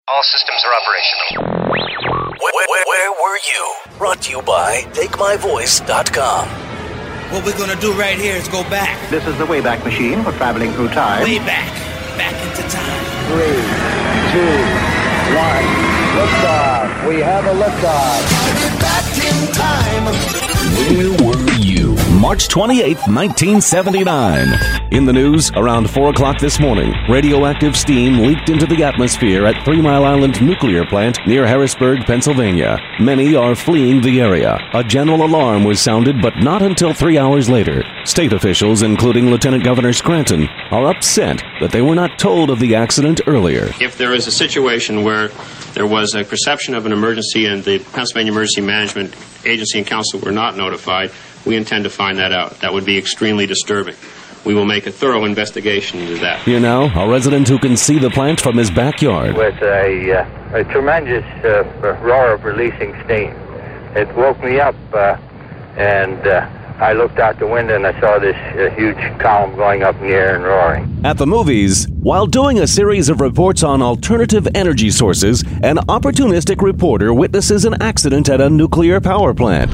All systems are operational. Where were you? Brought to you by TakeMyVoice.com. What we're gonna do right here is go back. This is the Wayback Machine for traveling through time. Way back. Back into time. 3, 2, 1. Liftoff. We have a liftoff. Back in time. Where were you? March 28th, 1979. In the news, around 4 o'clock this morning, radioactive steam leaked into the atmosphere at 3 Mile Island Nuclear Plant near Harrisburg, Pennsylvania. Many are fleeing the area. A general alarm was sounded, but not until 3 hours later. State officials, including Lieutenant Governor Scranton, are upset that they were not told of the accident earlier. If there is a situation where there was a perception of an emergency and the Pennsylvania Emergency Management Agency and Council were not notified, we intend to find that out. That would be extremely disturbing. We will make a thorough investigation into that. Here now, a resident who can see the plant from his backyard. With a tremendous roar of releasing steam. It woke me up, and I looked out the window and I saw this huge column going up in the air and roaring. At the movies, while doing a series of reports on alternative energy sources, an opportunistic reporter witnesses an accident at a nuclear power plant.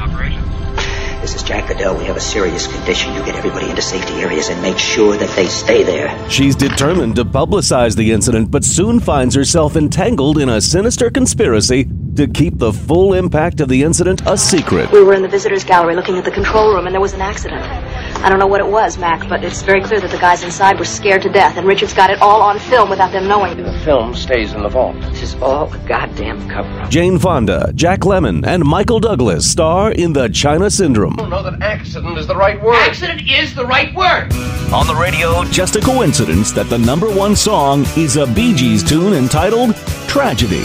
This is Jack Goodell. We have a serious condition. You get everybody into safety areas and make sure that they stay there. She's determined to publicize the incident, but soon finds herself entangled in a sinister conspiracy to keep the full impact of the incident a secret. We were in the visitors' gallery looking at the control room, and there was an accident. I don't know what it was, Mac, but it's very clear that the guys inside were scared to death, and Richard's got it all on film without them knowing. The film stays in the vault. This is all a goddamn cover-up. Jane Fonda, Jack Lemmon, and Michael Douglas star in The China Syndrome. I don't know that accident is the right word. Accident is the right word. On the radio, just a coincidence that the #1 song is a Bee Gees tune entitled Tragedy.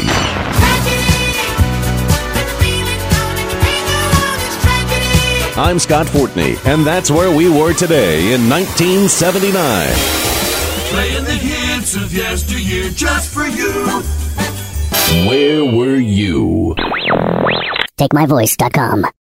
I'm Scott Fortney, and that's where we were today in 1979. Playing the hits of yesteryear just for you. Where were you? TakeMyVoice.com.